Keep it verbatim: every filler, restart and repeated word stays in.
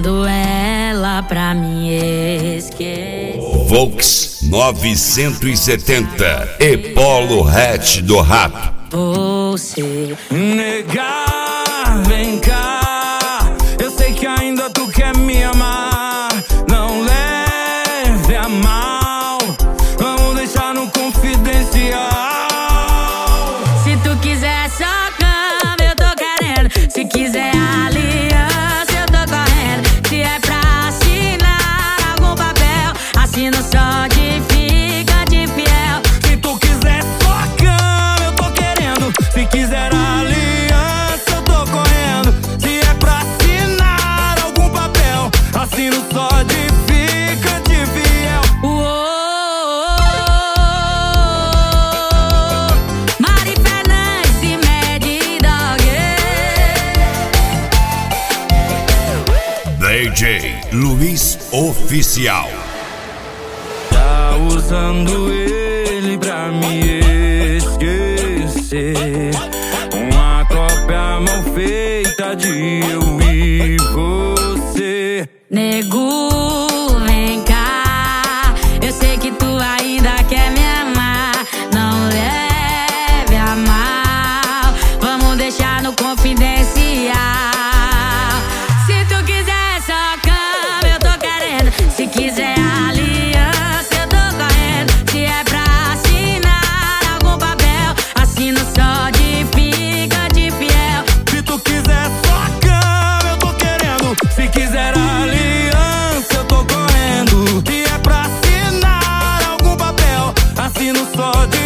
querendo ela pra me esquecer. Volks novecentos e setenta e Polo Hatch do rap. Você negar, vem cá. Eu sei que ainda tu quer me amar. Não leve a mal, vamos deixar no confidencial. Se tu quiser só cama, eu tô querendo. Se quiser aliança, eu tô correndo. Se é pra assinar algum papel, assino só de fica de fiel. Se tu quiser só cama, eu tô querendo. Se quiser aliança, eu tô correndo. Se é pra assinar algum papel, assino só de fica de fiel. Uou, Mari Fernandes e Mad Dog. D J Luiz Oficial. Tá usando ele pra me esquecer. Uma cópia mal feita de eu e você. Nego, vem cá. Eu sei que tu ainda quer me amar. Não leve a mal, vamos deixar no confidencial. Se tu quiser só cama, eu tô querendo. Se quiser aliança, eu tô correndo. Se é pra assinar algum papel, assino só de fica de fiel. Se tu quiser só cama, eu tô querendo. Se quiser aliança, eu tô correndo. Se é pra assinar algum papel, assino só de